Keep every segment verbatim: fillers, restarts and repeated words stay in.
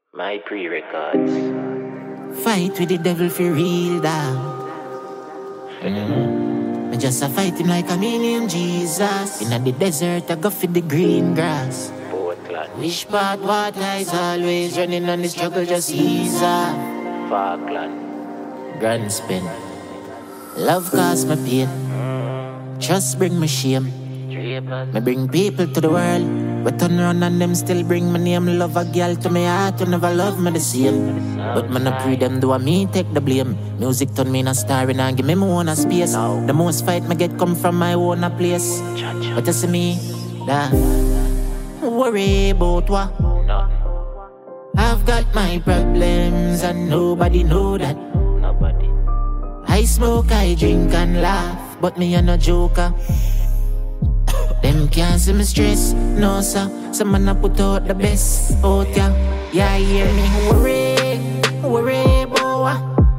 My pre-records. Fight with the devil for real, dog. Mm. Me just a fight him like a me name Jesus. In the desert, I go for the green grass. Portland. Wish part what lies always running on the struggle, just ease up. Falkland. Grand spin. Love cause my pain. Trust bring me shame. Me bring people to the world, but turn around and them still bring my name. Love a girl to me heart who never love me the same. But man I pray them do a me take the blame. Music turn me in a star and give me my own a space. The most fight me get come from my own a place. But you see me, da worry about what? I've got my problems and nobody know that. Nobody. I smoke, I drink and laugh, but me a no joker. Them can't see me stress, no sir. Some man a put out the best out ya. Yeah, hear me worry, worry boy.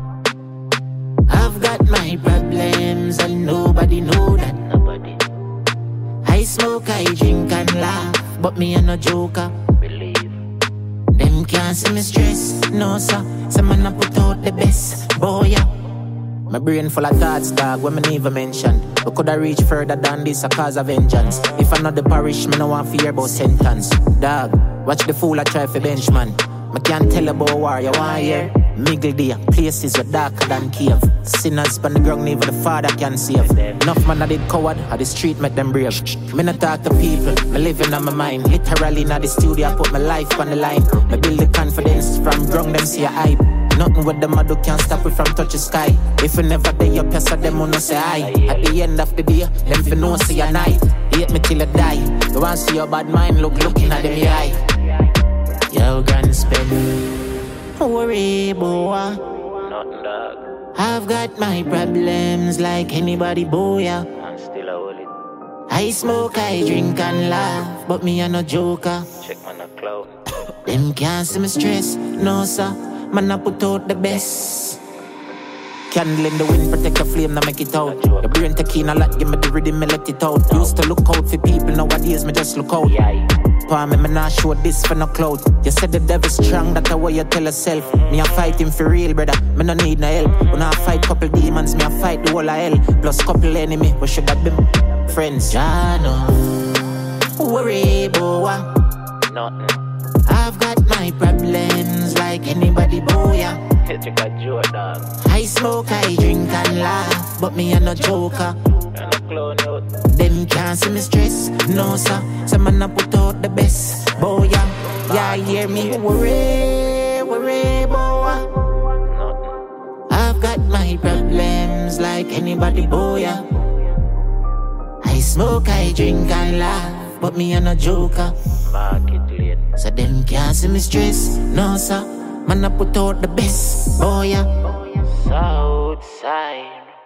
I've got my problems and nobody know that. Nobody. I smoke, I drink and laugh, but me a no joker. Believe. Them can't see me stress, no sir. Some man a put out the best boy yeah. My brain full of thoughts, dog, when me never mention. We coulda reach further than this, a cause of vengeance. If I know the parish, me no want fear about sentence. Dog, watch the fool I try for benchman. Me can't tell about war, you want hear? Miggle there, places are darker than cave. Sinners on the ground, never the father can save. Enough man I did coward, how the street make them brave. Me not talk to people, me living on my mind. Literally in the studio, I put my life on the line. Me build the confidence from ground, them see a hype. Nothing with them I do can't stop it from touch the sky. If you never day up, yes, them will not say hi. At the end of the day, them for no see a night. Hate me till I die. You want to see your bad mind, look looking at them in the eye. Yo, grand spend. Worry, boy. Nothing, dog. I've got my problems like anybody, boy. And still I hold it. I smoke, I drink and laugh, but me a no joker. Check man a cloud. Them can't see me stress, no sir. Man, I put out the best. Candle in the wind, protect the flame, now make it out. The brain taking a lot, give me the rhythm, me let it out. Used to look out for people, nowadays me just look out. Palm me, me not show this for no cloud. You said the devil strong, that's the way you tell yourself. Me a fighting for real, brother, me no need no help. When I fight couple demons, me a fight the whole of hell. Plus couple enemy, we should have been friends. Jano, worry, boy. Nothing. I've got my problems like anybody, boy. Check a joke, dog. I smoke, I drink and laugh, but me a no joker. And a clown out. Them can't see me stress, no sir. Some man a put out the best, boy. Yeah, hear me worry, worry, boy. Nothing. I've got my problems like anybody, boy. I smoke, I drink and laugh, but me a no joker. Market lane. So them can't see me stress, no sir. Man I put out the best, boy. Southside.